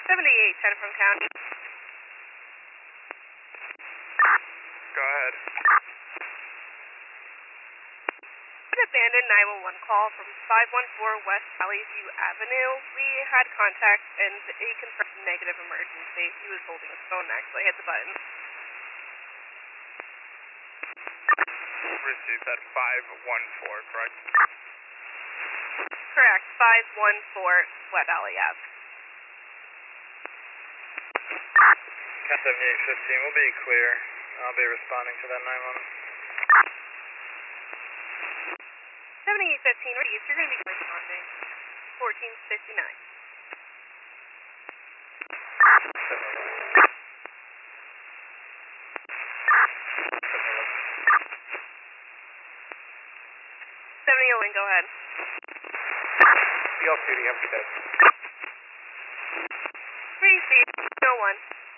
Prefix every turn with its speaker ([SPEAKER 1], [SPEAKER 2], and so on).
[SPEAKER 1] 7810 from County.
[SPEAKER 2] Go ahead.
[SPEAKER 1] An abandoned 911 call from 514 West Valley View Avenue. We had contact and a confirmed negative emergency. He was holding his phone actually. Hit the button.
[SPEAKER 2] Received at 514, correct?
[SPEAKER 1] Correct. 514 West Valley Ave.
[SPEAKER 2] Cat 7815 will be clear. I'll be responding to that 911.
[SPEAKER 1] 7815, Reese, you're going to be responding. 1459. Go ahead.
[SPEAKER 2] Y'all, Judy, have a good day.
[SPEAKER 1] Reese, no one.